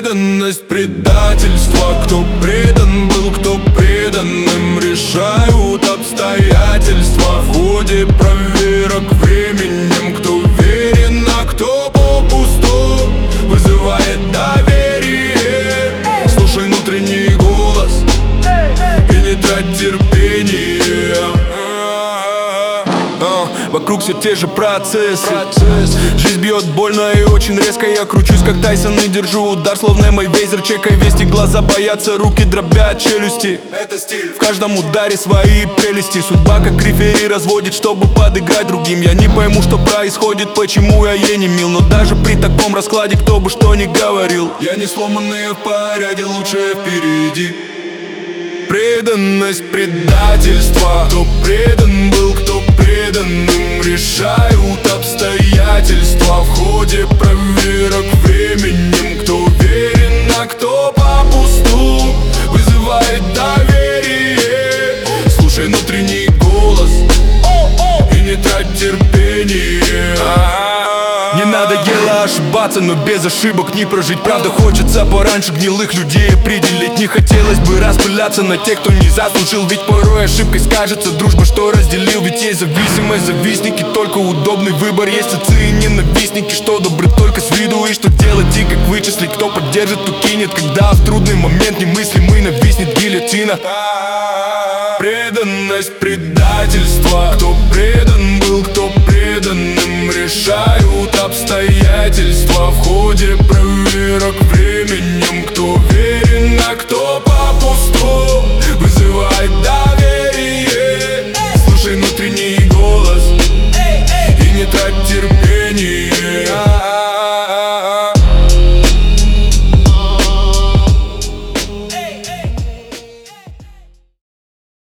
Преданность, предательство. Кто предан был, кто преданным, решают обстоятельства. В ходе проверок временем, кто верен, а кто попусту, вызывает доверие. Слушай внутренний голос и не трать терпение. Вокруг все те же процессы. Жизнь бьет больно и очень резко. Я кручусь как Тайсон и держу удар, словно Мэйвезер. Чекай вести, глаза боятся, руки дробят челюсти. Это стиль. В каждом ударе свои прелести. Судьба как рефери разводит, чтобы подыграть другим. Я не пойму, что происходит, почему я ей не мил. Но даже при таком раскладе, кто бы что ни говорил, я не сломанный, в порядке, лучше впереди. Преданность, предательство. Кто предан был, кто преданным, решают обстоятельства. В ходе проверок временем, кто верен, а кто попусту, вызывает доверие. Слушай внутренний голос и не трать терпение. Не надоело ошибаться, но без ошибок не прожить. Правда, хочется пораньше гнилых людей определить. Не хотелось бы распыляться на тех, кто не заслужил. Ведь порой ошибкой скажется дружба, что разделил. Ведь есть зависимость, завистники, только удобный выбор. Есть отцы и ненавистники, что добры только с виду. И что делать и как вычислить, кто поддержит, кто кинет, когда в трудный момент немыслимый нависнет гильотина. Преданность, предательство. Кто предан был, кто